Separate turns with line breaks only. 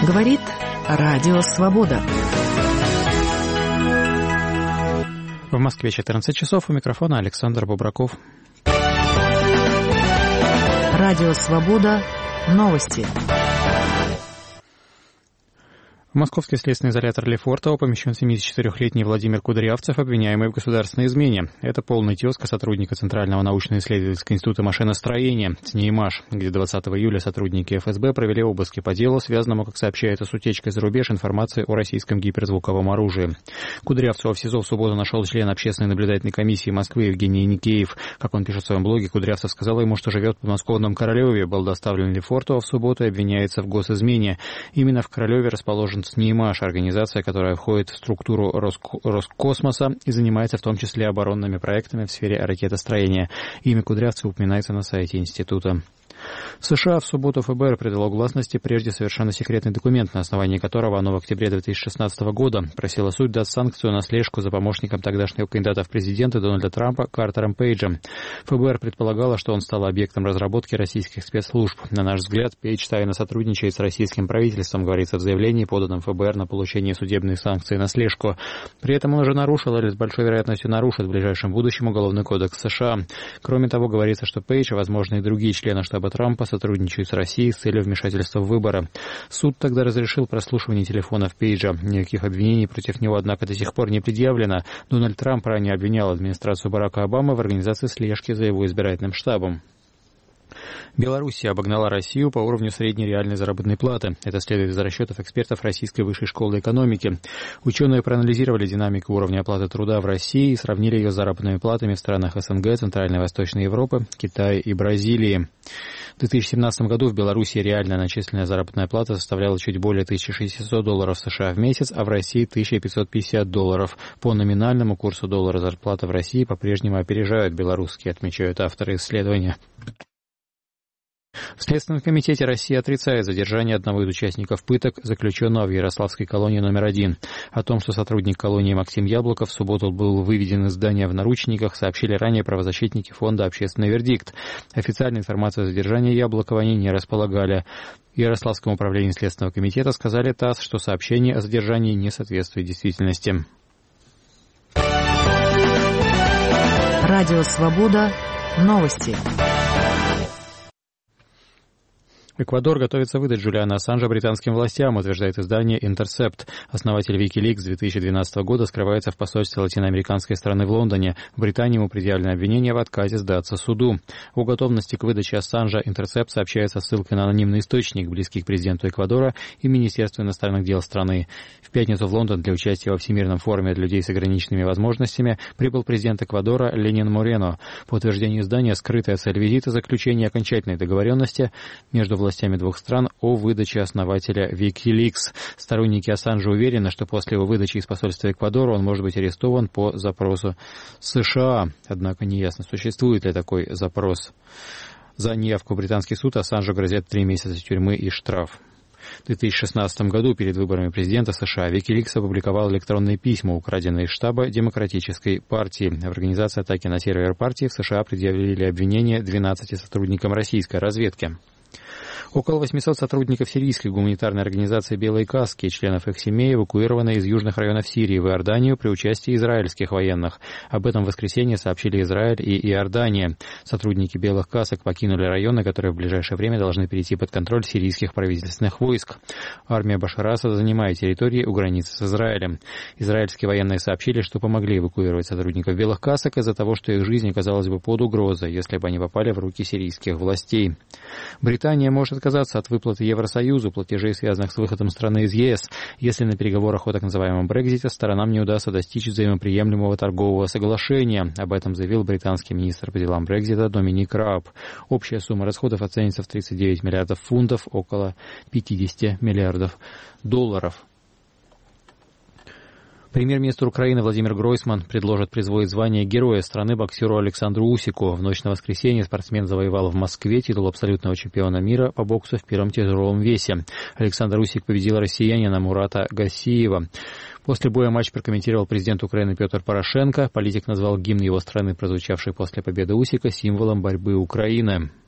Говорит Радио Свобода.
В Москве 14 часов. У микрофона Александр Бобраков.
Радио Свобода. Новости.
В московский следственный изолятор Лефортово помещен 74-летний Владимир Кудрявцев, обвиняемый в государственной измене. Это полный тезка сотрудника Центрального научно-исследовательского института машиностроения ЦНИИМАШ, где 20 июля сотрудники ФСБ провели обыски по делу, связанному, как сообщается, с утечкой за рубеж информации о российском гиперзвуковом оружии. Кудрявцева в СИЗО в субботу нашел член общественной наблюдательной комиссии Москвы Евгений Никеев. Как он пишет в своем блоге, Кудрявцев сказал ему, что живет в подмосковном Королеве, был доставлен в Лефортово в субботу и обвиняется в госизмене. Именно в Королеве расположен ЦНИИМАШ, организация, которая входит в структуру Роскосмоса и занимается в том числе оборонными проектами в сфере ракетостроения. Имя Кудрявцева упоминается на сайте института. В США в субботу ФБР придало гласности прежде совершенно секретный документ, на основании которого оно в октябре 2016 года просило суд дать санкцию на слежку за помощником тогдашнего кандидата в президенты Дональда Трампа Картером Пейджем. ФБР предполагало, что он стал объектом разработки российских спецслужб. На наш взгляд, Пейдж тайно сотрудничает с российским правительством, говорится в заявлении, поданном ФБР на получение судебной санкции на слежку. При этом он уже нарушил или с большой вероятностью нарушит в ближайшем будущем Уголовный кодекс США. Кроме того, говорится, что Пейдж, а возможно и другие члены штаба Трампа сотрудничают с Россией с целью вмешательства в выборы. Суд тогда разрешил прослушивание телефонов Пейджа. Никаких обвинений против него, однако, до сих пор не предъявлено. Дональд Трамп ранее обвинял администрацию Барака Обамы в организации слежки за его избирательным штабом. Белоруссия обогнала Россию по уровню средней реальной заработной платы. Это следует из расчетов экспертов Российской высшей школы экономики. Ученые проанализировали динамику уровня оплаты труда в России и сравнили ее с заработными платами в странах СНГ, Центральной и Восточной Европы, Китае и Бразилии. В 2017 году в Беларуси реальная начисленная заработная плата составляла чуть более $1600 США в месяц, а в России $1550. По номинальному курсу доллара зарплаты в России по-прежнему опережают белорусские, отмечают авторы исследования. В Следственном комитете России отрицает задержание одного из участников пыток, заключенного в Ярославской колонии номер 1. О том, что сотрудник колонии Максим Яблоков в субботу был выведен из здания в наручниках, сообщили ранее правозащитники фонда «Общественный вердикт». Официальной информации о задержании Яблокова они не располагали. В Ярославском управлении Следственного комитета сказали ТАСС, что сообщение о задержании не соответствует действительности.
Радио Свобода. Новости.
Эквадор готовится выдать Джулиана Ассанжа британским властям, утверждает издание «Интерсепт». Основатель Wikileaks с 2012 года скрывается в посольстве латиноамериканской страны в Лондоне. В Британии ему предъявлено обвинение в отказе сдаться суду. О готовности к выдаче Ассанжа «Интерсепт» сообщает со ссылкой на анонимный источник, близкий к президенту Эквадора и Министерству иностранных дел страны. В пятницу в Лондон для участия во Всемирном форуме для людей с ограниченными возможностями прибыл президент Эквадора Ленин Морено. По утверждению издания, скрытая цель визита – заключение окончательной договоренности между властями двух стран о выдаче основателя Wikileaks. Сторонники Ассанжа уверены, что после его выдачи из посольства Эквадора он может быть арестован по запросу США. Однако неясно, существует ли такой запрос. За неявку в британский суд Ассанжу грозят 3 месяца тюрьмы и штраф. В 2016 году перед выборами президента США Wikileaks опубликовал электронные письма, украденные из штаба Демократической партии. В организации атаки на сервер партии в США предъявили обвинения 12 сотрудникам российской разведки. Около 800 сотрудников сирийской гуманитарной организации «Белой каски» и членов их семей эвакуированы из южных районов Сирии в Иорданию при участии израильских военных. Об этом в воскресенье сообщили Израиль и Иордания. Сотрудники «Белых касок» покинули районы, которые в ближайшее время должны перейти под контроль сирийских правительственных войск. Армия Башара Асада занимает территории у границы с Израилем. Израильские военные сообщили, что помогли эвакуировать сотрудников «Белых касок» из-за того, что их жизнь оказалась бы под угрозой, если бы они попали в руки сирийских властей. Британия может отказаться от выплаты Евросоюзу платежей, связанных с выходом страны из ЕС, если на переговорах о так называемом Брексите сторонам не удастся достичь взаимоприемлемого торгового соглашения. Об этом заявил британский министр по делам Брексита Доминик Раб. Общая сумма расходов оценится в 39 миллиардов фунтов, около 50 миллиардов долларов. Премьер-министр Украины Владимир Гройсман предложит присвоить звание Героя страны боксеру Александру Усику. В ночь на воскресенье спортсмен завоевал в Москве титул абсолютного чемпиона мира по боксу в первом тяжелом весе. Александр Усик победил россиянина Мурата Гассиева. После боя матч прокомментировал президент Украины Петр Порошенко. Политик назвал гимн его страны, прозвучавший после победы Усика, символом борьбы Украины.